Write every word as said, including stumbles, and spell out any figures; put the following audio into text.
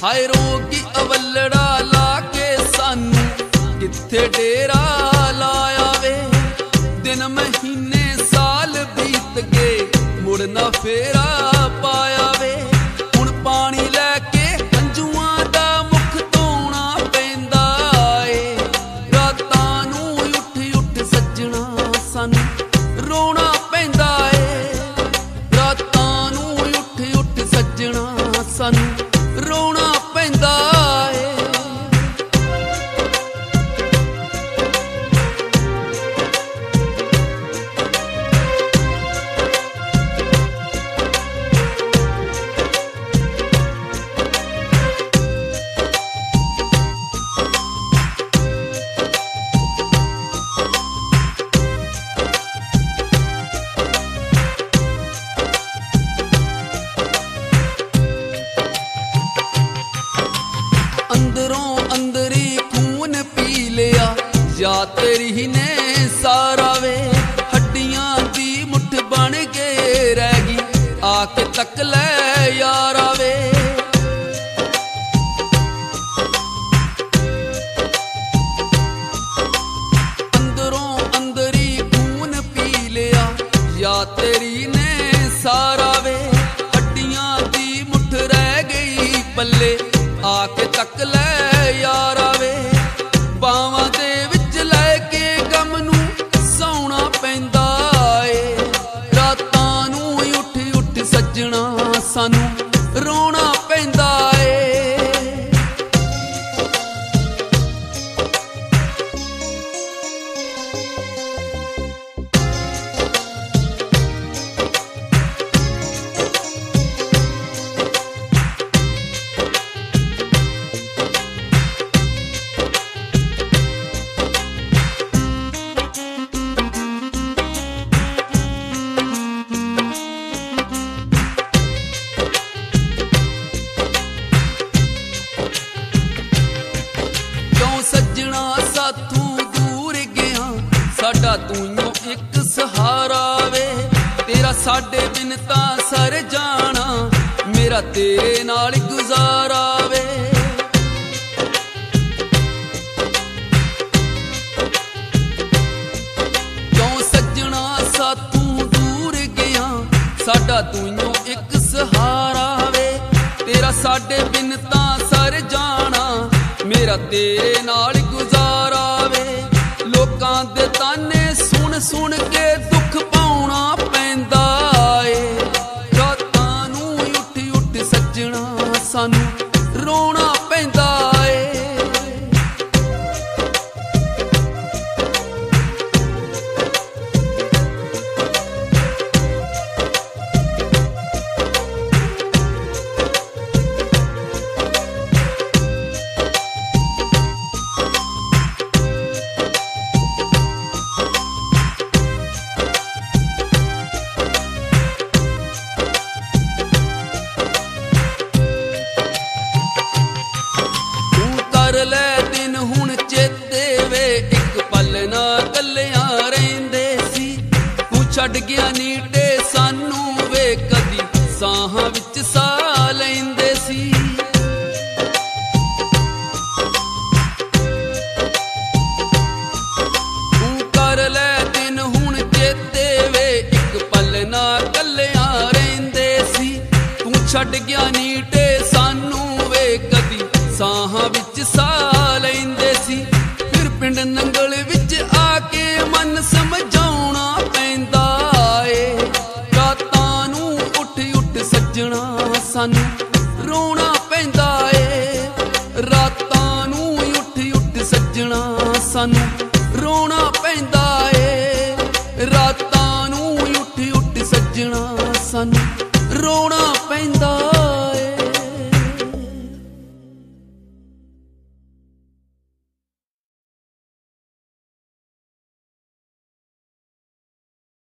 हाय रोगी अवलड़ा लाके सानू किथे डेरा लाया वे। दिन महीने साल बीत गए मुड़ ना फेरा पाया वे। हुण पानी लैके हंजुआं दा मुख धोना पैंदा ए। रातां नूं उठ उठ सजना सानू रोना पैंदा ए। रातां नूं उठ उठ सजना सानू रोना पैंदा ए। अंदरों अंदरी खून पी लिया या तेरी ने सारा वे। हड्डियां दी मुठ बन के रह गई आके तक ले यारा वे। अंदरों अंदरी खून पी लिया या तेरी ने सारा वे। हड्डियां दी मुठ रह गई पल्ले आके तक ले यारा वे। बावां दे विच लैके गम नूं सौना पैंदा ए। रातां नूं उठ उठ सजना सानू रोना पैंदा ए। सजना साथू दूर गया साडा तूं एक सहारा वे। तेरा साडे बिन तां सर जाना मेरा तेरे नाल गुजारा वे। क्यों सजना साथू दूर गया साडा तूं एक सहारा वे। तेरा साडे बिन तां सर जाना मेरा तेरे नाल गुजारा वे। लोकां दे ताने सुन सुन के दुख पाउना पैंदा ए। रातां नूं उठ उठ सजना सानू रोना पैंदा ए। कर ले दिन हुण चेते वे एक पल ना कलियां रहिंदे सी। तू छड्ड गया नीटे सानू वे कदी साहां विच साह लैंदे सी। तू कर ले दिन हुण चेते वे एक पल ना कलियां रहिंदे सी। तू छड्ड गया नीटे सानू वे कदी साहां विच साह लैंदे सी। फिर पिंड नंगल विच आके मन समझाउणा पैंदा ए। रातां नूं उठ उठ सजना सानू रोना पैंदा ए। रातां नूं उठ उठ सजना सानू रोना पैंदा ए। रातां नूं उठ उठ सजना सानू रोना पैंदा।